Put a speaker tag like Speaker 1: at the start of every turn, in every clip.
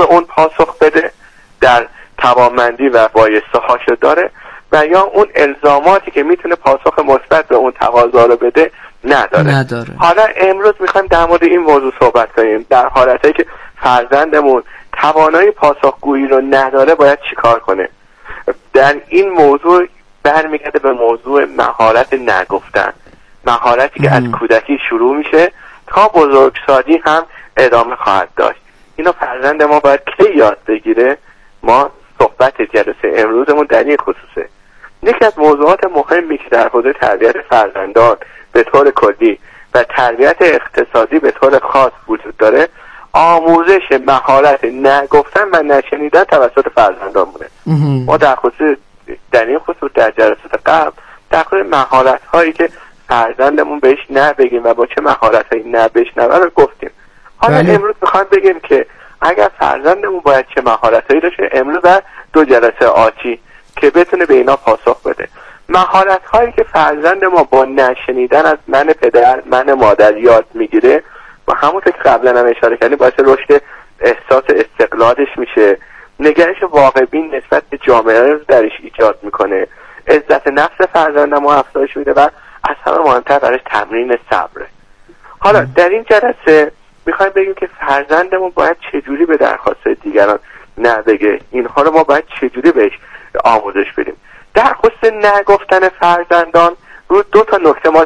Speaker 1: به اون پاسخ بده، در توانمندی و بایسته هاشو داره، و یا اون الزاماتی که میتونه پاسخ مثبت به اون تقاضا رو بده نداره. حالا امروز میخوایم در مورد این موضوع صحبت کنیم. در حالتی که فرزندمون توانایی پاسخگویی رو نداره باید چیکار کنه؟ در این موضوع برمیگرده به موضوع مهارت نگفتن، مهارتی که از کودکی شروع میشه تا بزرگسالی هم ادامه خواهد داشت. اینو فرزند ما باید کی یاد بگیره؟ ما صحبت جلسه امروزمون در این خصوصه. یکی از موضوعات مهمی که در حوزه تربیت فرزندان به طور کلی و تربیت اقتصادی به طور خاص وجود داره، آموزش مهارت نگفتن و نشنیدن توسط فرزندان بوده. ما در این خصوص در جلسات قبل در خصوص مهارت هایی که فرزندمون بهش نبگیم و با چه مهارت هایی نبشنوه رو گفتیم. حالا امروز میخوام بگیم که اگر فرزندمون باید چه مهارت هایی داشته، امروز در 2 جلسه آتی که بتونه به اینا پاسخ بده. مهارت هایی که فرزند ما با نشنیدن از من پدر من مادر یاد میگیره و همونطور که قبلا هم اشاره کردیم باعث رشد احساس استقلالش میشه، نگرش واقع بین نسبت به جامعه رو درش ایجاد میکنه، عزت نفس فرزند ما افزایش میده و از همه مهمتر براش تمرین صبره. حالا در این جلسه میخوایم بگیم که فرزندمون باید چجوری به درخواست دیگران نبگه، اینها رو ما باید چجوری بهش آموزش بدیم. در خصوص نگفتن فرزندان رو 2 تا نکته ما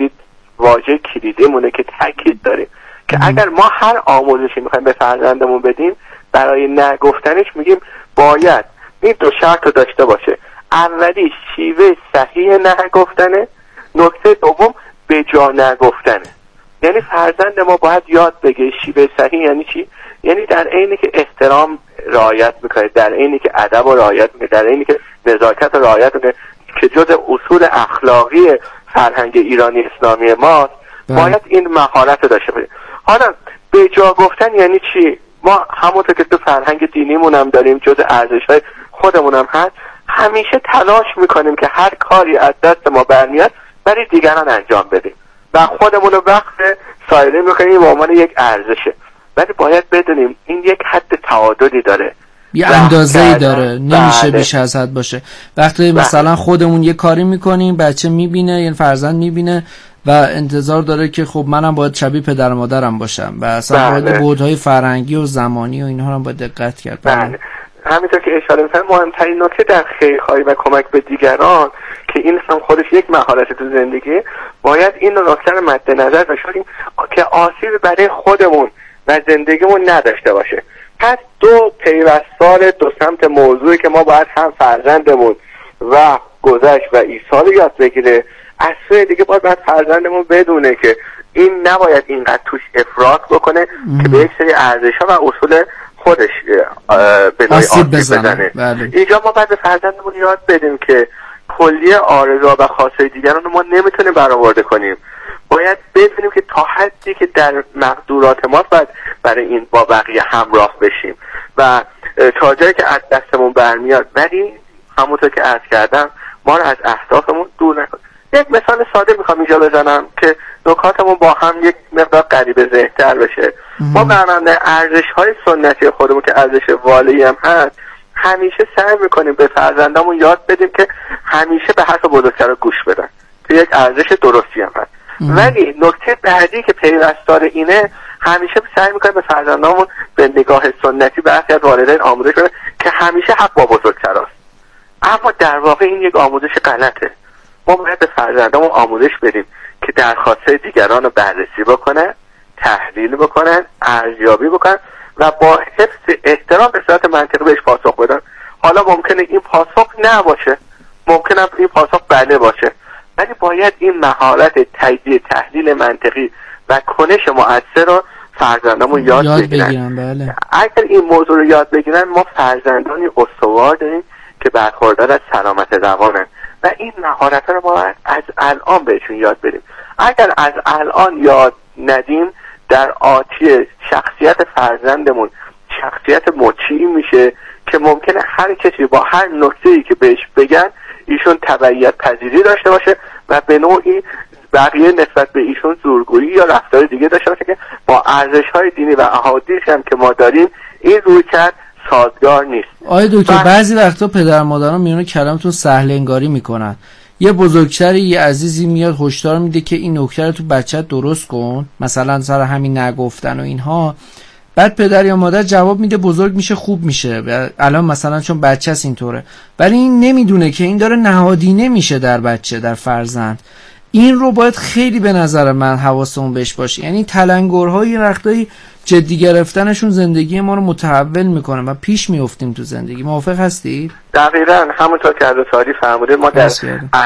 Speaker 1: واژه کلیدیمونه که تاکید داریم که اگر ما هر آموزشی میخوایم به فرزندمون بدیم، برای نگفتنش میگیم باید این 2 شرط رو داشته باشه. اولی شیوه صحیح نگفتنه، نکته دوم به جا نگفتنه. یعنی فرزند ما باید یاد بگه شیوه صحیح یعنی چی؟ یعنی در عینی که احترام رعایت میکنه، در عینی که ادب رو رعایت میکنه، در عینی که نزاکت رو رعایت میکنه که جز اصول اخلاقی فرهنگ ایرانی اسلامی ماست، باید این مهارت رو داشته باشه. حالا به جا گفتن یعنی چی؟ ما همونطور که تو فرهنگ دینیمون هم داریم، جز ارزش‌های خودمون هم هست، همیشه تلاش میکنیم که هر کاری از دست ما برمیاد برای دیگران انجام بدیم و خودمون رو وقت سایره میکنیم به عنوان یک ارزشه. ولی باید بدونیم این یک حد تعادلی داره،
Speaker 2: یه اندازه‌ای داره، نمیشه بیش از حد باشه. وقتی مثلا خودمون یه کاری میکنیم، بچه میبینه، یعنی فرزند میبینه و انتظار داره که خب منم باید شبیه پدر و مادرم باشم و اصلا باید بعدهای فرهنگی و زمانی و اینها هم باید دقت کرد.
Speaker 1: همینطور که اشاره می‌کنم مهمترین نکته در خیرخواهی و کمک به دیگران که این هم خودش یک مهارت تو زندگی، باید این نکته رو مد نظر داشته باشیم که آسیب برای خودمون و زندگیمون نداشته باشه. پس 2 پیوستار 2 سمت موضوعی که ما باید هم فرزندمون و گذشت و ایثار یاد بگیره، از سوی دیگه باید فرزندمون بدونه که این نباید اینقدر توش افراط بکنه که به یک سری ارزش‌ها و اصول خودش به نوعی آسیب بزنه. اینجا ما باید به فرزندمون یاد بدیم که کلیه آرزوها و خواستهای دیگران رو ما نمیتونیم برآورده کنیم. باید بدونیم که تا حدی که در مقدورات ما باید برای این با بقیه همراه بشیم و تا جایی که از دستمون برمیاد، ولی همونطور که عرض کردم ما رو از اهدافمون دور نکنیم. یک مثال ساده میخوام اینجا بزنم که نکاتمون با هم یک مقدار قریب ذهن‌تر بشه. ما برنامه ارزش‌های سنتی خودمون که ارزش والایی هم هست، همیشه سعی میکنیم به فرزندامون یاد بدیم که همیشه به حرف بزرگترا گوش بدن که یک ارزش درستی هم هست. ولی نکته بعدی که پیوستار اینه، همیشه سعی میکنیم به فرزندامون به نگاه سنتی برخی از والدین آموزش بدن که همیشه حق با بزرگتراست. اما در واقع این یک آموزش غلطه. ما باید به فرزندامون آموزش بدیم که درخواست‌های دیگران رو بررسی بکنن، تحلیل بکنن، ارزیابی بکنن و با حفظ احترام به صورت منطقی بهش پاسخ بدن. حالا ممکنه این پاسخ نباشه، ممکنه این پاسخ بله باشه، ولی باید این مهارت تجزیه تحلیل منطقی و کنش مؤثر رو فرزندامون یاد بگیرن.
Speaker 2: بله.
Speaker 1: اگر این موضوع رو یاد بگیرن، ما فرزندانی استوار داریم که برخوردار از سلامت روانن و این مهارت رو ما از الان بهشون یاد بدیم. اگر از الان یاد ندیم، در آتی شخصیت فرزندمون شخصیت مطیعی میشه که ممکنه هر کسی با هر نکته‌ای که بهش بگن ایشون تبعیت پذیری داشته باشه و به نوعی بقیه نسبت به ایشون زورگویی یا رفتار دیگه داشته باشه که با ارزش‌های دینی و احادیث هم که ما داریم این رویکرد سازگار نیست.
Speaker 2: آقای دکتر بعضی وقتا پدر مادران میونه کلامتون سهل انگاری میکنن. یه بزرگتری یه عزیزی میاد هشدار میده که این نکته رو تو بچت درست کن، مثلا سر همین نگفتن و اینها، بعد پدر یا مادر جواب میده بزرگ میشه خوب میشه، الان مثلا چون بچه‌س اینطوره، ولی این نمیدونه که این داره نهادینه میشه در بچه، در فرزند. این رو باید خیلی به نظر من حواسمون بهش باشه. یعنی تلنگرهای رختایی جدی گرفتنشون زندگی ما رو متحول میکنه و پیش میافتیم تو زندگی. موافق هستی؟
Speaker 1: دقیقاً همونطور که حضرت عالی فرموده، ما در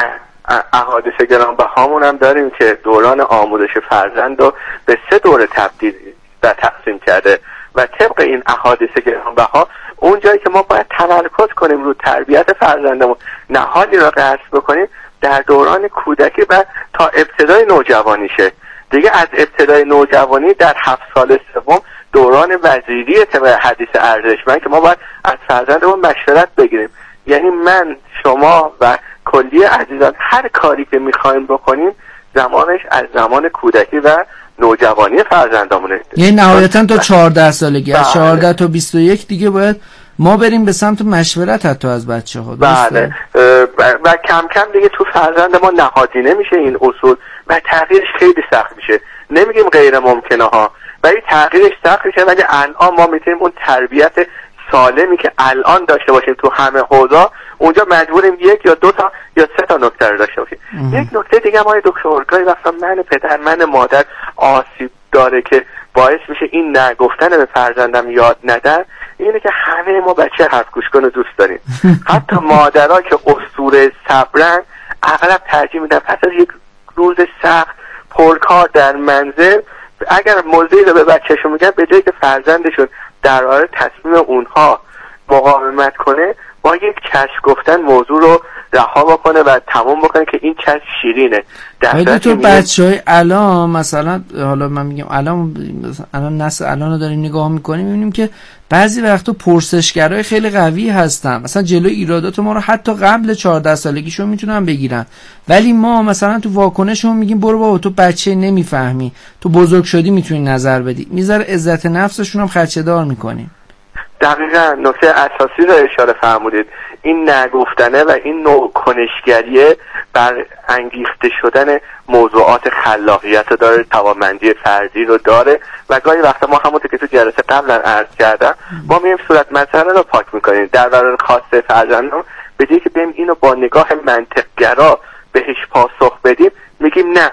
Speaker 1: احادیث گرانبهامون هم داریم که دوران آموزش فرزند رو به 3 دوره تبدیل و تقسیم کرده و طبق این احادیث گرانبها اون جایی که ما باید تمرکز کنیم رو تربیت فرزندمون، نهادی را قصد بکنیم در دوران کودکی و تا ابتدای نوجوانیشه. دیگه از ابتدای نوجوانی در 7 سال سوم دوران وزیری طبق حدیث ارزشمند که ما باید از فرزندمون مشورت بگیریم. یعنی من، شما و کلی عزیزان هر کاری که میخوایم بکنیم زمانش از زمان کودکی و نوجوانی فرزندامونه.
Speaker 2: یعنی نهایتا تا 14 سالگی، از 14 تا 21 دیگه باید ما بریم به سمت مشورت حتی از بچه ها.
Speaker 1: بله و کم کم دیگه تو فرزند ما نهادینه میشه این اصول و تغییرش خیلی سخت میشه. نمیگیم غیر ممکنه ها، ولی تغییرش سخت میشه. ولی الان ما میتونیم اون تربیت سالمی که الان داشته باشیم تو همه حوزه، اونجا مجبوریم 1 یا 2 تا یا 3 تا نکته رو داشته باشیم. یک نکته دیگه ما دکتر گاهی وقتا من پدر من مادر آسیب داره که باعث میشه این نگفتن به فرزندم یاد ندن، اینه که همه ما بچه حرف گوش کنه دوست داریم. حتی مادرها که اسطوره صبرن اغلب ترجیح میدن پس از یک روز سخت پرکار در منزل اگر موضوعی رو به بچه‌شون میگن، به جایی که فرزندشون در حال تصمیم اونها مقاومت کنه، با یک چشم گفتن موضوع رو رها بکنه و تمام بکنه که این چشم شیرینه.
Speaker 2: در تو بچهای الان مثلا، حالا من میگم الان نسل الان رو داریم نگاه میکنیم، میبینیم که بعضی وقتا پرسشگرای خیلی قوی هستن، مثلا جلوی ایرادات ما رو حتی قبل 14 سالگیشون میتونن بگیرن، ولی ما مثلا تو واکنشمون میگیم برو بابا تو بچه نمیفهمی، تو بزرگ شدی میتونی نظر بدی، میذاره عزت نفسشون هم خدشه‌دار میکنیم.
Speaker 1: دقیقا نکته اساسی رو اشاره فرمودید. این نگفتنه و این نوع کنشگریه بر انگیخته شدن موضوعات خلاقیت رو داره، توانمندی فردی رو داره و گاهی وقتا ما همونطور که تو جلسه قبلا عرض کردم ما میایم صورت مسئله رو پاک میکنیم در برابر خواسته فرزندم، به جایی که بریم اینو با نگاه منطق‌گرا بهش پاسخ بدیم میگیم نه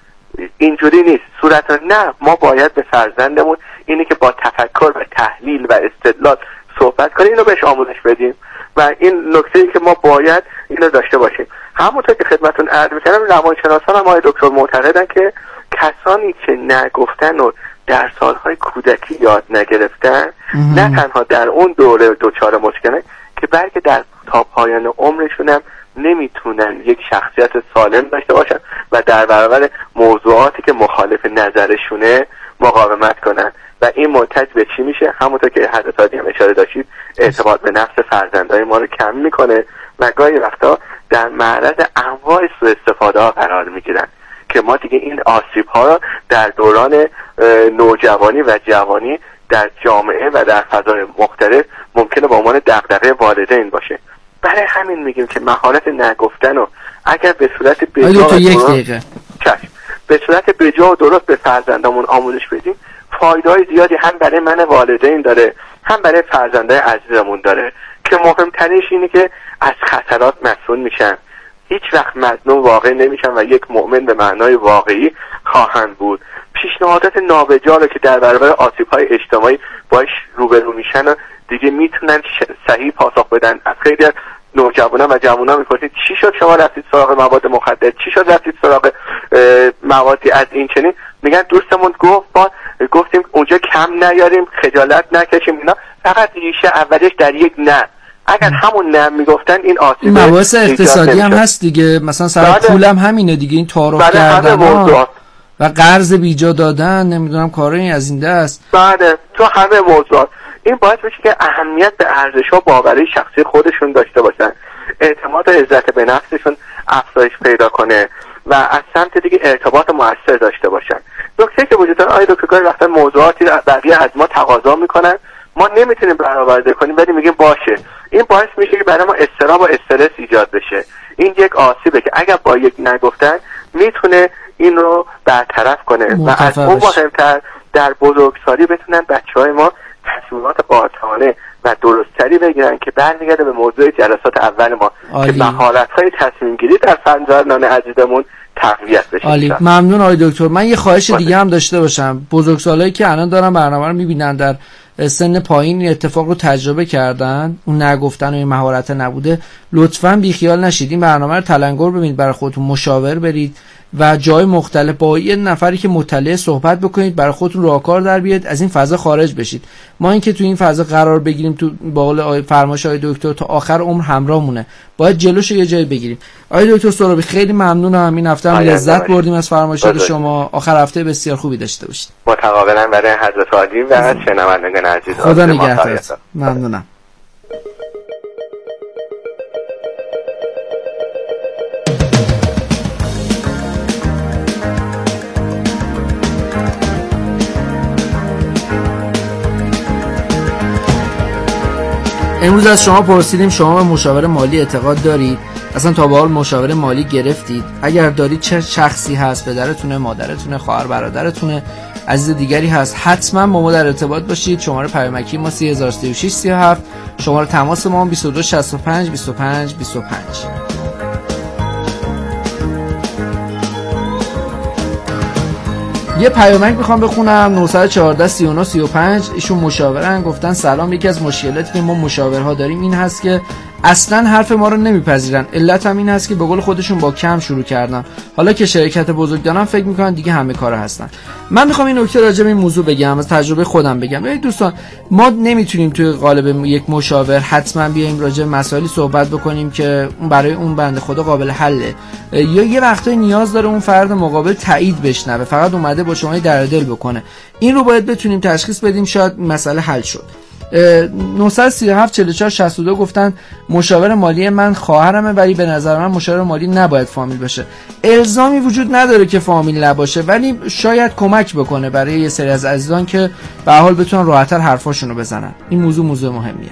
Speaker 1: اینجوری نیست، نه، ما باید به فرزندمون اینه که با تفکر و تحلیل و استدلال صحبت کنیم، اینو بهش آموزش بدیم و این نکته‌ای که ما باید اینو داشته باشیم. همونطور که خدمتتون عرض می‌کردم روانشناسان هم آقای دکتر معتقدن که کسانی که نگفتن و در سالهای کودکی یاد نگرفتن نه تنها در اون دوره دچار مشکلن که بلکه در تا پایان عمرشون هم نمیتونن یک شخصیت سالم داشته باشن و در برابر موضوعاتی که مخالف نظرشونه مقاومت کنن و این منتج به چی میشه؟ همونطور که حضرت عالی هم اشاره داشتید، اعتماد به نفس فرزندای ما رو کم میکنه و گاهی وقتا در معرض انواع سوء استفاده ها قرار میگیرن که ما دیگه این آسیب ها رو در دوران نوجوانی و جوانی در جامعه و در فضای مختلف ممکنه به عنوان دغدغه والدین باشه. برای همین میگیم که مهارت نگفتن رو اگر به صورت بجا و درست به فرزندامون آموزش بدیم، فایده‌های زیادی هم برای من والدین داره، هم برای فرزندای عزیزمون داره که مهمترینش اینه که از خطرات مسئول میشن، هیچ وقت مظلوم واقع نمیشن و یک مؤمن به معنای واقعی خواهند بود. پیشنهادات نابجا رو که در برابر آسیب‌های اجتماعی باش روبرو میشن و دیگه میتونن صحیح پاسخ بدن. از خیلی نوجوانان و جوانان میپرسید چی شد شما رفتید سراغ مواد مخدر، چی شد رفتید سراغ موادی از این چنین، میگن دوستمون گفتیم اونجا کم نیاریم، خجالت نکشیم، اینا فقط ریشه اولش در یک نه. اگر همون نه میگفتن این آسیب
Speaker 2: مباحث اقتصادی هم هست دیگه، مثلا سر پولم همینه دیگه، این تعارف کردن و قرض بیجا دادن، نمیدونم کارایی از این دست.
Speaker 1: بله تو همه موضوعات این باعث میشه که اهمیت به ارزش‌ها باوری شخصی خودشون داشته باشن، اعتماد و عزت به نفسشون افزایش پیدا کنه و از سمت دیگه ارتباط مؤثر داشته باشن. نکته که وجود داره آقای دکتر، وقتا موضوعاتی بقیه از ما تقاضا میکنن ما نمیتونیم برآورده کنیم ولی میگیم باشه. این باعث میشه که برای ما اضطراب و استرس ایجاد بشه. این یک آسیبه که اگر با یک نگفتن میتونه این رو برطرف کنه و از اون مهمتر در بزرگسالی بتونن بچهای ما تصمیمات قاطعانه و درستری بگیرن که برمیگرده به موضوع جلسات اول ما که مهارت‌های تصمیم گیری در فرزندان عزیزمون تقویت بشه.
Speaker 2: عالی، ممنون آقای دکتر. من یه خواهش دیگه هم داشته باشم. بزرگسالایی که الان دارن برنامه رو میبینن در سن پایین این اتفاق رو تجربه کردن، اون نگفتن و این مهارت نبوده، لطفاً بیخیال نشید. این برنامه رو تلنگر ببینید، برای خودتون مشاور برید و جای مختلف با یه نفری که مطلع صحبت بکنید، برای خودتون راهکار در بیارید، از این فضا خارج بشید. ما اینکه تو این فضا قرار بگیریم، تو با قول فرمایش آقای دکتر تا آخر عمر همراهمونه، باید جلوش یه جایی بگیریم. آقای دکتر سرابی خیلی ممنونم، این هفته هم لذت بردیم از فرمایشات شما. آخر هفته بسیار خوبی داشته باشید.
Speaker 1: متقابلا برای حضرت عالی و شنوندگان عزیز.
Speaker 2: خدا نگهدار. ممنونم. امروز از شما پرسیدیم شما به مشاور مالی اعتقاد دارید؟ اصلا تا به حال مشاور مالی گرفتید؟ اگر دارید چه شخصی هست؟ پدرتونه، مادرتونه، خواهر برادرتونه، عزیز دیگری هست؟ حتما با ما در ارتباط باشید. شماره پیامکی ما 303637، شماره تماس ما 2265 25 25. یه پیامک میخوام بخونم، 914 39 35. ایشون مشاورن، گفتن سلام، یکی از مشکلاتی که ما مشاورها داریم این هست که اصلا حرف ما رو نمیپذیرن. علت هم این هست که به قول خودشون با کم شروع کردن، حالا که شرکت بزرگ دارن فکر میکنن دیگه همه کاره هستن. من میخوام این نکته راجع به این موضوع بگم، از تجربه خودم بگم. ببینید دوستان، ما نمیتونیم توی قالب یک مشاور حتما بیایم راجع به مسائلی صحبت بکنیم که برای اون بنده خدا قابل حله، یا یه وقتایی نیاز داره اون فرد مقابل تایید بشنوه، فقط اومده با شما در دل بکنه. این رو باید بتونیم تشخیص بدیم، شاید مسئله حل شد. 937 44 62 گفتن مشاور مالی من خواهرمه ولی به نظر من مشاور مالی نباید فامیل باشه. الزامی وجود نداره که فامیل نباشه، ولی شاید کمک بکنه برای یه سری از عزیزان که به هر حال بتونن راحت‌تر حرفاشونو بزنن. این موضوع مهمیه.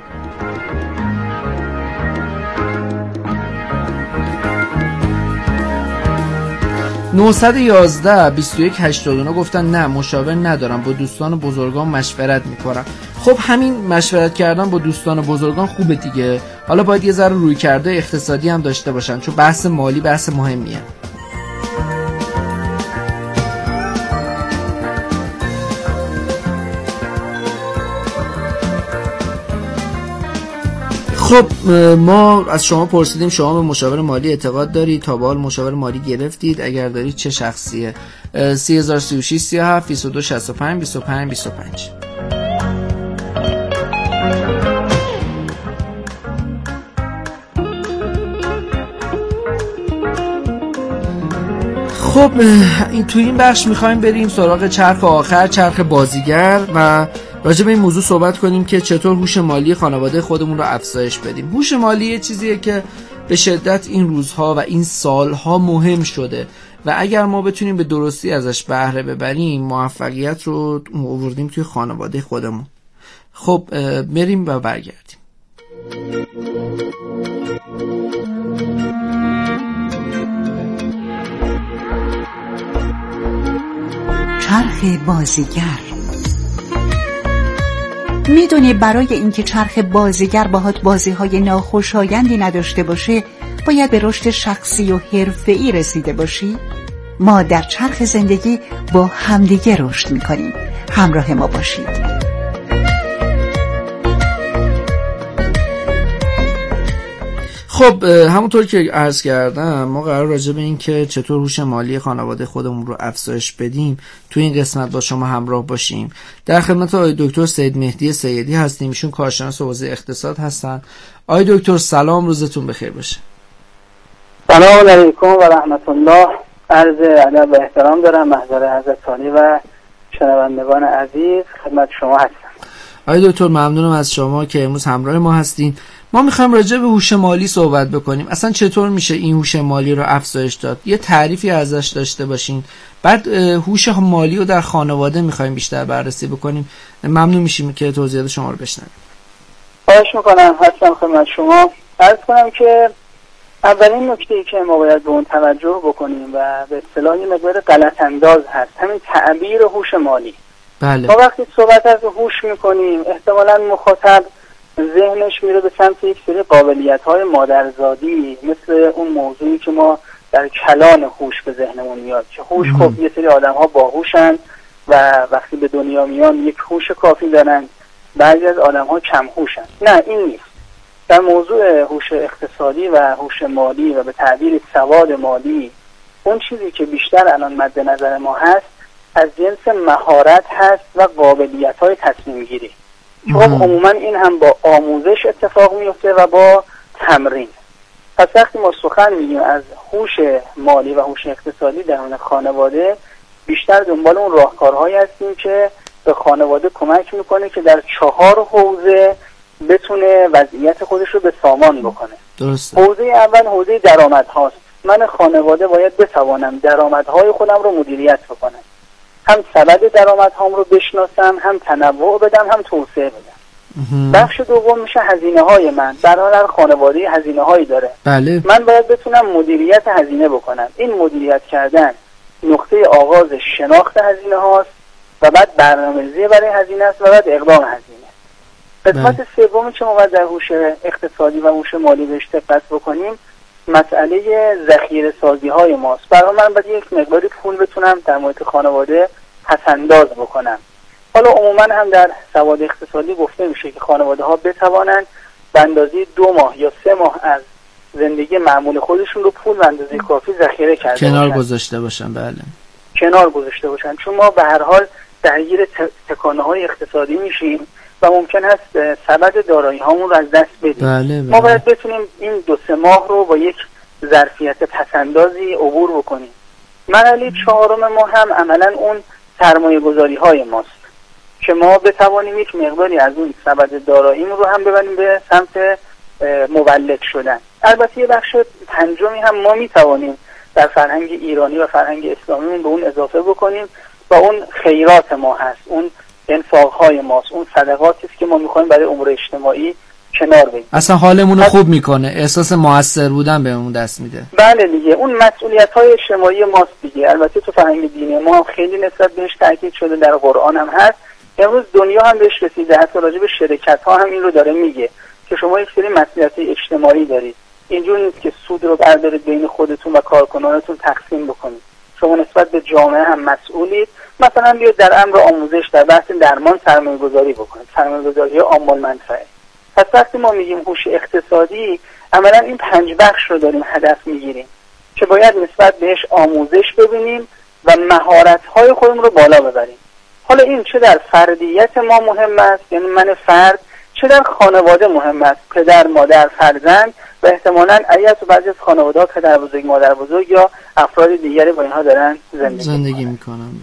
Speaker 2: (911) 21 89 گفتن نه مشاور ندارم، با دوستان و بزرگان مشورت میکنم. خب همین مشورت کردن با دوستان و بزرگان خوبه دیگه، حالا باید یه ذره روی کرده اقتصادی هم داشته باشن، چون بحث مالی بحث مهمیه. خب ما از شما پرسیدیم شما به مشاور مالی اعتقاد دارید؟ تا به حال مشاور مالی گرفتید؟ اگر دارید چه شخصیه؟ 3036 37 22 65 25 25. خب تو این بخش میخوایم بریم سراغ چرخ آخر، چرخ بازیگر، و راجع به این موضوع صحبت کنیم که چطور هوش مالی خانواده خودمون رو افزایش بدیم. هوش مالی یه چیزیه که به شدت این روزها و این سالها مهم شده و اگر ما بتونیم به درستی ازش بهره ببریم موفقیت رو آوردیم توی خانواده خودمون. خب بریم و برگردیم.
Speaker 3: چرخ بازیگر. میدونی برای اینکه چرخ بازیگر باهات بازی‌های ناخوشایندی نداشته باشه باید به رشد شخصی و حرفه‌ای رسیده باشی؟ ما در چرخ زندگی با همدیگه رشد میکنیم. همراه ما باشید.
Speaker 2: خب همونطور که عرض کردم ما قرار راجع به این که چطور هوش مالی خانواده خودمون رو افزایش بدیم تو این قسمت با شما همراه باشیم. در خدمت آقای دکتر سید مهدی سیدی هستیم، ایشون کارشناس حوزه اقتصاد هستن. آقای دکتر سلام، روزتون بخیر باشه.
Speaker 4: سلام علیکم و رحمت الله. عرض ادب و احترام دارم محضر حضرت عالی و شنوندگان عزیز، خدمت شما هستم.
Speaker 2: آقای دکتر ممنونم از شما که امروز همراه ما هستین. ما میخوایم راجع به هوش مالی صحبت بکنیم. اصلا چطور میشه این هوش مالی رو افزایش داد؟ یه تعریفی ازش داشته باشین. بعد هوش مالی رو در خانواده میخوایم بیشتر بررسی بکنیم. ممنون میشیم که توضیحات شما رو بشنویم.
Speaker 4: خواهش میکنم. هستم خدمت شما. عرض کنم که اولین نکته‌ای که ما باید به اون توجه بکنیم و به اصطلاح یه مقدار غلط انداز هست، همین تعبیر هوش مالی.
Speaker 2: بله.
Speaker 4: ما وقتی صحبت از هوش میکنیم احتمالاً مخاطب ذهنش میره به سمت یک سری قابلیت‌های مادرزادی، مثل اون موضوعی که ما در کلان هوش به ذهنمون میاد که هوش خب یه سری آدم‌ها باهوشن و وقتی به دنیا میان یک هوش کافی دارن، بعضی از آدم‌ها کم هوشن. نه، این نیست. در موضوع هوش اقتصادی و هوش مالی و به تعبیر سواد مالی، اون چیزی که بیشتر الان مد نظر ما هست از جنس مهارت هست و قابلیت‌های تصمیم گیری. خب عموما این هم با آموزش اتفاق میفته و با تمرین. پس وقتی ما سخن میگیم از هوش مالی و هوش اقتصادی در اون خانواده، بیشتر دنبال اون راهکارهایی هستیم که به خانواده کمک میکنه که در 4 حوزه بتونه وضعیت خودش رو به سامان بکنه.
Speaker 2: درسته.
Speaker 4: حوزه اول حوزه درآمد هاست. من خانواده باید بتوانم درآمدهای خودم رو مدیریت بکنم. هم سبد درآمدهام رو بشناسم، هم تنوع بدم، هم توسعه بدم. بخش دوم میشه هزینه‌های من. در هر خانواده هزینه‌هایی داره.
Speaker 2: بله.
Speaker 4: من باید بتونم مدیریت هزینه بکنم. این مدیریت کردن نقطه آغاز شناخت هزینه هاست و بعد برنامه‌ریزی برای هزینه است و بعد اقدام هزینه. قسمت سومی که ما باید در هوش اقتصادی و هوش مالی بهش دقت بکنیم مسئله ذخیره سازی های ماست. برای من باید یک مقداری پول بتونم در محیط خانواده پس‌انداز بکنم. حالا عموما هم در سواد اقتصادی گفته میشه که خانواده ها بتوانند به اندازه 2 ماه یا 3 ماه از زندگی معمول خودشون رو پول به اندازه کافی ذخیره کرده
Speaker 2: کنار گذاشته باشن. بله،
Speaker 4: کنار گذاشته باشن، چون ما به هر حال درگیر تکانه های اقتصادی میشیم و ممکن هست سبد دارایی هامون رو از دست بدیم.
Speaker 2: بله.
Speaker 4: ما باید بتونیم این 2-3 ماه رو با یک ظرفیت پسندازی عبور بکنیم. مرحله 4 ما هم عملا اون سرمایه گذاری های ماست که ما بتوانیم یک مقداری از اون سبد داراییمون رو هم ببریم به سمت مولد شدن. البته یه بخش پنجمی هم ما میتوانیم در فرهنگ ایرانی و فرهنگ اسلامیمون به اون اضافه بکنیم و اون خیرات ما هست، اون انفاقهای ماست، اون صدقاتی است که ما میخوایم برای امور اجتماعی کنار بگیریم.
Speaker 2: اصلا حالمون رو خوب میکنه، احساس موثر بودن بهمون دست میده.
Speaker 4: بله دیگه، اون مسئولیت‌های اجتماعی ماست دیگه. البته تو فرهنگ دینی ما هم خیلی نسبت بهش تاکید شده، در قرآن هم هست. امروز دنیا هم بهش رسیده، حتی راجع به شرکت‌ها هم این رو داره میگه که شما یک سری مسئولیت اجتماعی دارید. اینجور نیست که سود رو بردارید بین خودتون و کارکنانتون تقسیم بکنید. شما نسبت به جامعه هم مسئولید. مثلا بیاید در امر آموزش، در بحث درمان سرمایه‌گذاری بکنید، سرمایه‌گذاری عامل منفعه. پس وقتی ما میگیم هوش اقتصادی، عملا این 5 بخش رو داریم هدف میگیریم که باید نسبت بهش آموزش ببینیم و مهارت‌های خودمون رو بالا ببریم. حالا این چه در فردیت ما مهم است، یعنی من فرد، چه در خانواده مهم است، پدر، مادر، فرزند و احتمالاً اگر تو بعضی از خانواده‌ها پدر بزرگ، مادر بزرگ یا افراد دیگری با اینها دارن زندگی
Speaker 2: میکنن.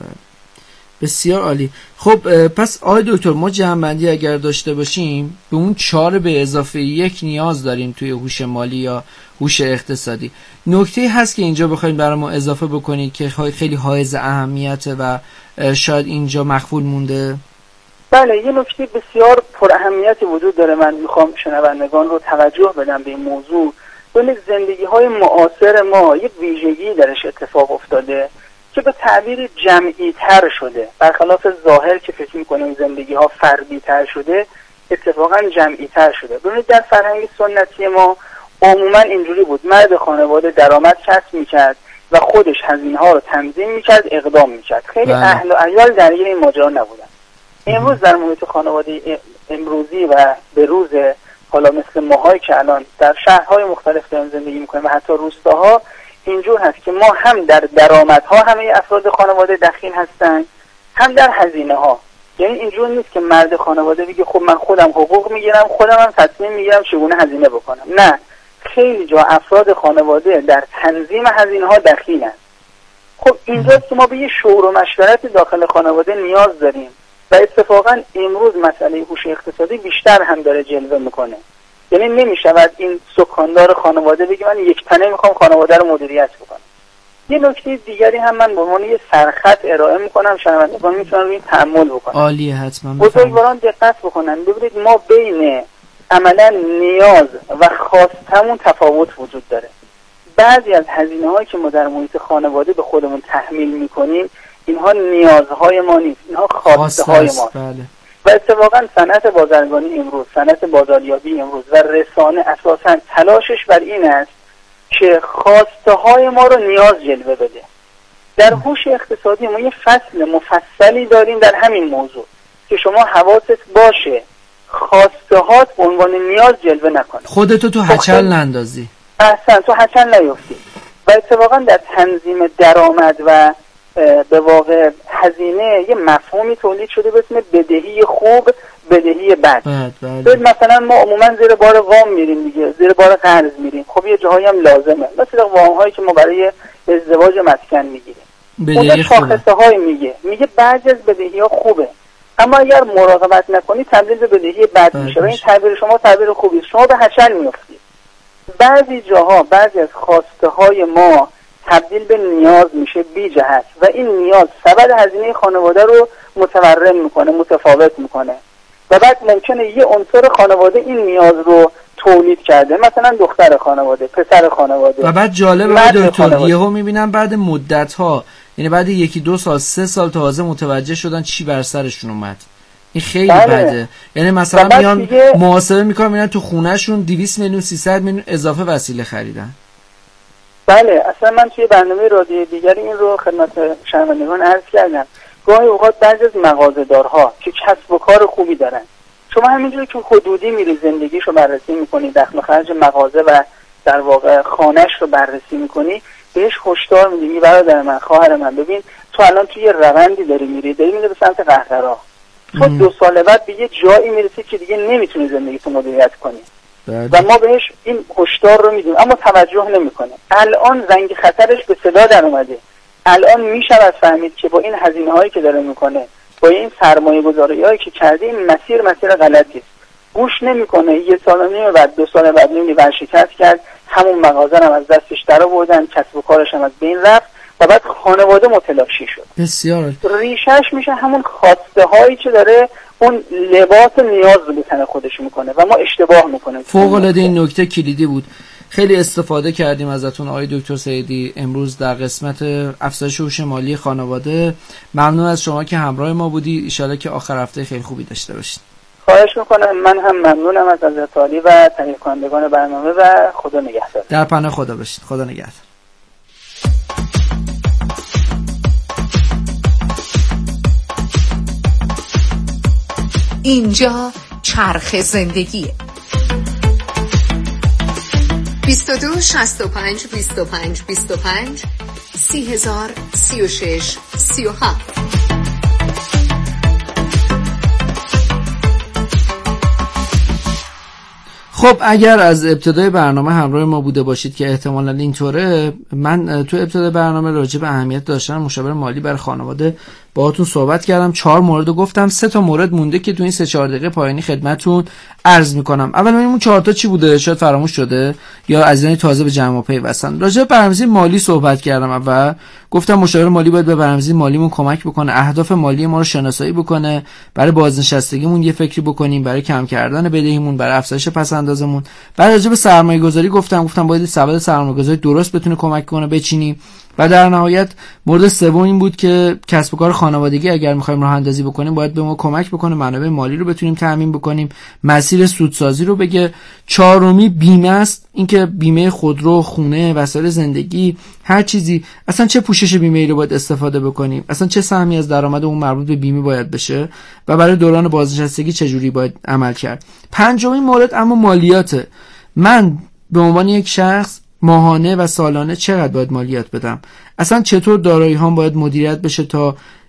Speaker 2: بسیار عالی. خب پس آقای دکتر ما جمع‌بندی اگر داشته باشیم به اون 4 به اضافه 1 نیاز داریم توی هوش مالی یا هوش اقتصادی. نکته هست که اینجا بخواید برای ما اضافه بکنید که خیلی حائز اهمیته و شاید اینجا مخفول مونده؟
Speaker 4: بله، یه نکته بسیار پر اهمیتی وجود داره. من میخوام شنوندگان رو توجه بدم به این موضوع. ببینید زندگی‌های معاصر ما یک ویژگی درش اتفاق افتاده که به تعبیر جمعی تر شده. برخلاف ظاهر که فکر می‌کنیم زندگی‌ها فردی تر شده، اتفاقا جمعی تر شده. ببینید در فرهنگ سنتی ما عموما اینجوری بود، مرد خانواده درآمد کسب می‌کرد و خودش هزینه‌ها رو تنظیم می‌کرد، اقدام می‌کرد. خیلی اهل و عیال درگیر این ماجرا نبودن. امروز در محیط خانواده امروزی و به روز حالا مثل ماهایی که الان در شهرهای مختلف داریم زندگی می‌کنیم و حتی روستاها، اینجور هست که ما هم در درآمدها همه افراد خانواده دخیل هستن، هم در هزینه‌ها. یعنی اینجور نیست که مرد خانواده بگه خب من خودم حقوق میگیرم، خودم هم تصمیم میگیرم چگونه هزینه بکنم. نه، خیلی جا افراد خانواده در تنظیم هزینه‌ها دخیلن. خب اینجاست که ما به یه شور و مشورت داخل خانواده نیاز داریم و اتفاقا امروز مسئله هوش اقتصادی بیشتر هم داره جلوه میکنه. یعنی نمیشود این سکاندار خانواده بگه من یک تنه میخوام خانواده رو مدیریت بکنم. یه نکته دیگری هم من به عنوان یه سرخط ارائه میکنم، شنوندگان میتونن روی تأمل بکنن.
Speaker 2: عالیه، حتما
Speaker 4: بزرگواران دقت بکنن. ببینید ما بین عملا نیاز و خواستمون تفاوت وجود داره. بعضی از هزینه‌هایی که ما در محیط خانواده به خودمون تحمیل میکنیم اینها نیازهای ما نیست، اینها خواستهای ما.
Speaker 2: بله.
Speaker 4: و اتفاقا صنعت بازرگانی امروز، صنعت بازاریابی امروز و رسانه اساساً تلاشش بر این است که خواسته های ما رو نیاز جلوه بده. در هوش اقتصادی ما یه فصل مفصلی داریم در همین موضوع که شما حواست باشه خواسته هات به عنوان نیاز جلوه نکنه،
Speaker 2: خودتو تو هچل نندازی.
Speaker 4: احسن، تو هچل نیفتی. و اتفاقا در تنظیم درآمد و به واقع هزینه یه مفهومی تولید شده به اسم بدهی خوب، بدهی بد.
Speaker 2: بله.
Speaker 4: مثلا ما عموما زیر بار وام میریم دیگه، زیر بار قرض میریم. خب یه جاهایی هم لازمه، مثلا وام هایی که ما برای ازدواج مسکن میگیریم.
Speaker 2: بدهی
Speaker 4: شاخصه های میگه بعضی از بدهی ها خوبه، اما اگر مراقبت نکنی تبدیل به بدهی بد میشه و این تعبیر شما تعبیر خوبی است، شما به هچل میافتید. بعضی جاها بعضی از خواسته های ما تبدیل به نیاز میشه بی جهت و این نیاز سبد هزینه خانواده رو متورم میکنه، متفاوت میکنه و بعد ممکنه یه عنصر خانواده این نیاز رو تولید کرده، مثلا دختر خانواده، پسر خانواده.
Speaker 2: و بعد جالبه دکتر یهو میبینم بعد مدت ها، یعنی بعد 1-2 سال 3 سال تازه متوجه شدن چی بر سرشون اومد. این خیلی بده. یعنی مثلا میان محاسبه میکنن میبینن تو خونهشون 200 میلیون 300 میلیون اضافه وسیله خریدن.
Speaker 4: بله، اصلا من توی برنامه رادیویی دیگری این رو خدمت شنوندگان عرض کردم. گاهی اوقات بعضی از مغازه‌دارها که کسب و کار خوبی دارن، شما همینجوری که حدودی میری زندگیشو بررسی میکنی، دخل و خرج مغازه و در واقع خانه‌اش رو بررسی میکنی، بهش هشدار میدی برادر من، خواهر من، ببین تو الان توی یه روندی داری میری به سمت قهقرا. تو 2 سال بعد به یه جایی میرسی که دیگه نمیتونی زندگیتو مدیریت کنی. و ما بهش این هشدار رو میدیم اما توجه نمیکنه. الان زنگ خطرش به صدا در اومده. الان میشود فهمید که با این هزینه هایی که داره میکنه، با این سرمایه گذاری هایی که کرده، این مسیر غلطی است. گوش نمیکنه. 1 سال و نیم بعد 2 سال بعد میبینی ورشکست کرد، همون مغازه هم از دستش در آوردن، کسب و کارش هم از بین رفت و بعد خانواده متلاشی شد.
Speaker 2: بسیار
Speaker 4: ریشش میشه همون خواسته هایی که داره اون لباس نیاز رو به تن خودش میکنه و ما اشتباه میکنیم.
Speaker 2: فوق العاده این نکته کلیدی بود. خیلی استفاده کردیم ازتون آقای دکتر سیدی امروز در قسمت افزایش هوش مالی خانواده. ممنون از شما که همراه ما بودی. ان شاءالله که آخر هفته خیلی خوبی داشته باشید.
Speaker 4: خواهش میکنم. من هم ممنونم از حضرت عالی و تهیه کنندگان برنامه و خدا نگهدار.
Speaker 2: در پناه خدا باشید. خدا نگهدار.
Speaker 3: اینجا چرخ زندگیه. 22 65 25 25 30,000 36 37.
Speaker 2: خب اگر از ابتدای برنامه همراه ما بوده باشید که احتمالاً اینطوره، من تو ابتدای برنامه راجع به اهمیت داشتن مشاور مالی برای خانواده باهاتون صحبت کردم. 4 مورد گفتم، 3 تا مورد مونده که تو این 3-4 دقیقه پایانی خدمتتون عرض میکنم. اول اون 4 تا چی بوده؟ شاید فراموش شده یا عزیزانی تازه به جمع پیوستن. راجع به برنامه‌ریزی مالی صحبت کردم. اول گفتم مشاور مالی باید به برنامه‌ریزی مالیمون کمک بکنه، اهداف مالی ما رو شناسایی بکنه، برای بازنشستگیمون یه فکری بکنیم، برای کم کردن بدهیمون، برای افزایش پس‌اندازمون. بعد راجع به سرمایه‌گذاری گفتم باید سبد سرمایه‌گذاری درست بتونه کمک کنه بچینیم. و در نهایت مورد سوم این بود که کسب و کار خانوادگی اگر می‌خوایم راه اندازی بکنیم باید به ما کمک بکنه منابع مالی رو بتونیم تامین بکنیم، مسیر سودسازی رو بگه. 4می بیمه است، اینکه بیمه خودرو، خونه، وسایل زندگی، هر چیزی، اصلا چه پوشش بیمه‌ای رو باید استفاده بکنیم، اصلا چه سهمی از درآمد اون مربوط به بیمه باید بشه و برای دوران بازنشستگی چه جوری باید عمل کرد. 5مین مورد اما مالیاته. من به عنوان یک شخص ماهانه و سالانه چقدر باید مالیات بدم؟ اصلا چطور دارایی هام باید مدیریت بشه تا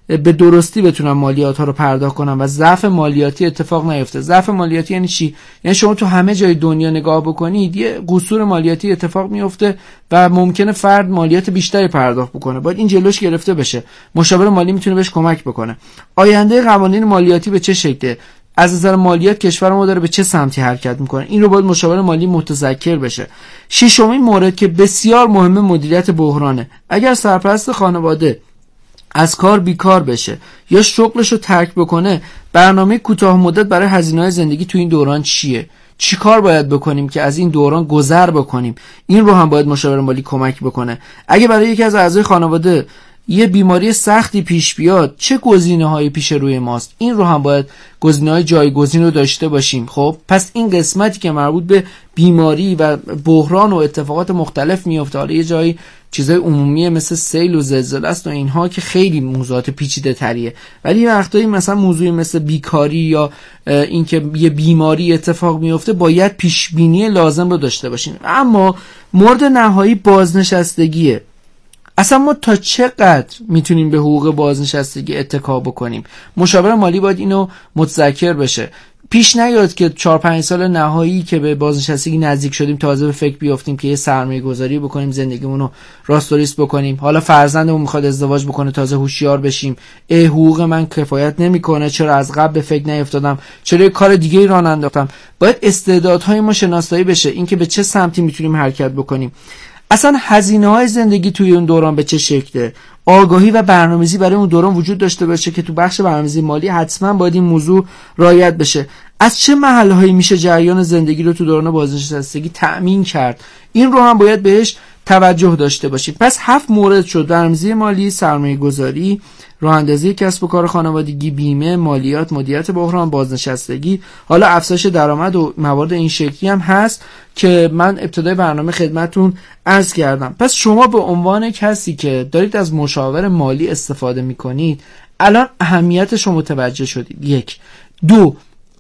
Speaker 2: به درستی بتونن مالیات ها رو پرداخت کنن و ضعف مالیاتی اتفاق نیفته. ضعف مالیاتی یعنی چی؟ یعنی شما تو همه جای دنیا نگاه بکنید یه قصور مالیاتی اتفاق میفته و ممکنه فرد مالیات بیشتری پرداخت بکنه. باید این جلوش گرفته بشه. مشاور مالی میتونه بهش کمک بکنه. آینده قوانین مالیاتی به چه شکله؟ از نظر مالیات کشور ما داره به چه سمتی حرکت میکنه؟ این رو باید مشاور مالی متذکر بشه. ششمین مورد که بسیار مهمه مدیریت بحرانه. اگر سرپرست خانواده از کار بیکار بشه یا شغلش رو ترک بکنه، برنامه کوتاه مدت برای هزینه‌های زندگی تو این دوران چیه؟ چی کار باید بکنیم که از این دوران گذر بکنیم؟ این رو هم باید مشاور مالی کمک بکنه. اگه برای یکی از اعضای خانواده یه بیماری سختی پیش بیاد، چه گزینه‌هایی پیش روی ماست؟ این رو هم باید گزینه‌های جایگزین رو داشته باشیم. خب پس این قسمتی که مربوط به بیماری و بحران و اتفاقات مختلف میفته، حالا یه جایی چیزای عمومیه مثل سیل و زلزله است و اینها که خیلی موضوعات پیچیده تریه، ولی وقتایی مثلا موضوعی مثل بیکاری یا اینکه یه بیماری اتفاق میفته باید پیش بینی لازم رو داشته باشیم. اما مورد نهایی بازنشستگیه. اصلا ما تا چقدر میتونیم به حقوق بازنشستگی اتکا بکنیم؟ مشاور مالی باید اینو متذکر بشه. پیش نیاد که 4-5 سال نهایی که به بازنشستگی نزدیک شدیم تازه به فکر بیافتیم که یه سرمایه گذاری بکنیم، زندگیمون رو راست و ریست بکنیم. حالا فرزندمون میخواد ازدواج بکنه تازه هوشیار بشیم، حقوق من کفایت نمیکنه، چرا از قبل به فکر نیافتادم، چرا یه کار دیگه ای راه ننداختم. باید استعدادهای ما شناسایی بشه، اینکه به چه سمتی میتونیم حرکت بکنیم. اصلا هزینه‌های زندگی توی اون دوران به چه شکله؟ آگاهی و برنامه‌ریزی برای اون دوران وجود داشته باشه که تو بخش برنامه‌ریزی مالی حتما باید این موضوع رعایت بشه. از چه مرحله‌هایی میشه جریان زندگی رو تو دوران بازنشستگی تأمین کرد؟ این رو هم باید بهش توجه داشته باشیم. پس 7 مورد شد: برنامه‌ریزی مالی، سرمایه‌گذاری، راه‌اندازی کسب و کار خانوادگی، بیمه، مالیات، مدیریت بحران، بازنشستگی. حالا افزایش درآمد و موارد این شکلی هم هست که من ابتدای برنامه خدمتتون عرض کردم. پس شما به عنوان کسی که دارید از مشاور مالی استفاده می‌کنید، الان اهمیتش رو متوجه شدید. 1. 2.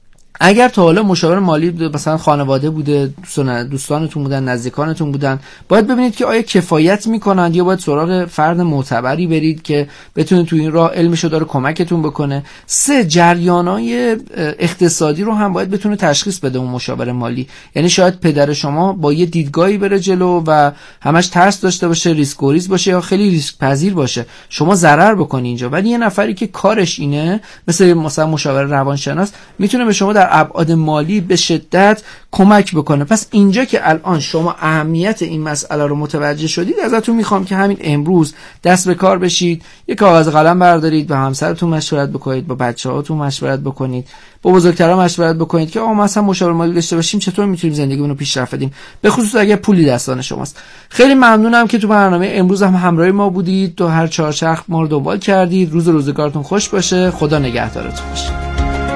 Speaker 2: اگر تا حالا مشاور مالی مثلا خانواده بوده، دوستانتون بودن، نزدیکانتون بودن، باید ببینید که آیا کفایت میکنند یا باید سراغ فرد معتبری برید که بتونه تو این راه علمشو داره کمکتون بکنه. 3. جریانای اقتصادی رو هم باید بتونه تشخیص بده اون مشاور مالی. یعنی شاید پدر شما با یه دیدگاهی بره جلو و همش ترس داشته باشه، ریسک و ریز باشه یا خیلی ریسک پذیر باشه، شما ضرر بکنی اینجا. ولی یه نفری که کارش اینه، مثلا مشاور روانشناس، میتونه به شما در ابعاد مالی به شدت کمک بکنه. پس اینجا که الان شما اهمیت این مسئله رو متوجه شدید، ازتون میخوام که همین امروز دست به کار بشید، یک کاغذ قلم بردارید، با همسرتون مشورت بکنید، با بچه‌هاتون مشورت بکنید، با بزرگترها مشورت بکنید که ما مثلا مشاور مالی داشته باشیم، چطور میتونیم زندگیمون رو پیشرفت بدیم، به خصوص اگه پولی دستان شماست. خیلی ممنونم که تو برنامه امروز هم همراه ما بودید، تو هر چهارچرخ ما رو دنبال کردید. روزگارتون خوش باشه، خدا نگهدارتون باشه.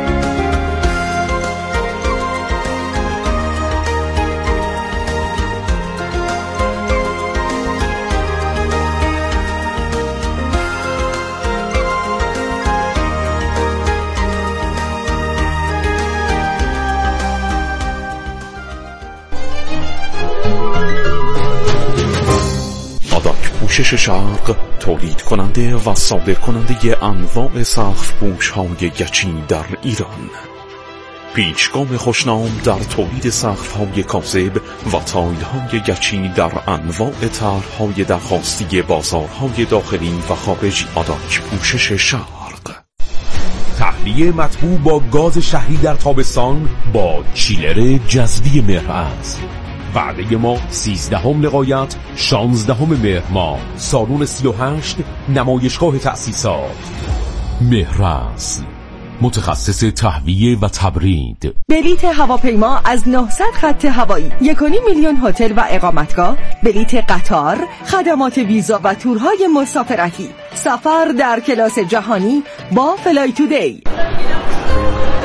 Speaker 5: پوشش شرق تولید کننده و صادر کننده انواع سقف پوش‌های گچی در ایران. پیشگام خوشنام در تولید سقف‌های کاذب و تایل‌های گچی در انواع طرح‌های درخواستی بازارهای داخلی و خارجی. آداک پوشش شرق.
Speaker 6: تهویه مطبوع با گاز شهری در تابستان با چیلر جذبی مهرعز. وعده ما 13 لقایت 16 مهر ماه، سالن 38، نمایشگاه تأسیسات. مهرعز، متخصص تهویه و تبرید.
Speaker 7: بلیت هواپیما از 900 خط هوایی، 1.5 میلیون هتل و اقامتگاه، بلیت قطار، خدمات ویزا و تورهای مسافرتی. سفر در کلاس جهانی با فلای تودی.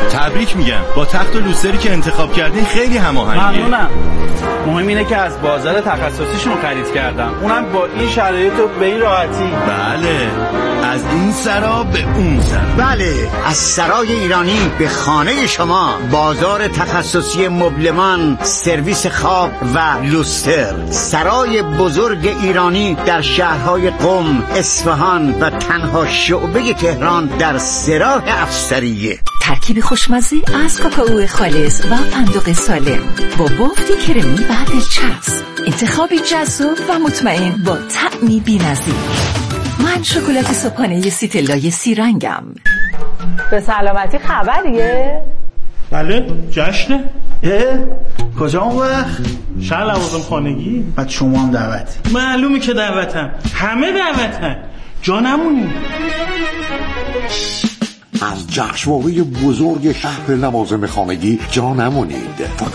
Speaker 8: تبریک میگم، با تخت و لوستری که انتخاب کردین خیلی هماهنگه.
Speaker 9: ممنونم. مهم اینه که از بازار تخصصیشون خرید کردم، اونم با این شرایط و به این راحتی.
Speaker 8: بله، از این سرا به اون سرا.
Speaker 10: بله، از سرای ایرانی به خانه شما. بازار تخصصی مبلمان، سرویس خواب و لوستر. سرای بزرگ ایرانی در شهرهای قم، اصفهان و تنها شعبه تهران در سراح افسریه.
Speaker 11: ترکیب خوشمزه از کاکائو خالص و فندق سالم با بافتی کرمی و دلچسب. انتخابی جذاب و مطمئن با طعمی بی‌نظیر. من شکلات صبحانه سیتلای 3 رنگم.
Speaker 12: به سلامتی خبریه؟
Speaker 9: بله، جشنه. کجا اون وقت؟ شهر لوازم خانگی.
Speaker 10: بعد شما هم دعوتی؟
Speaker 9: معلومه که دعوتم، همه دعوتن، جا نمونی.
Speaker 13: از جشنواره بزرگ شهر لوازم خانگی جا نمونید.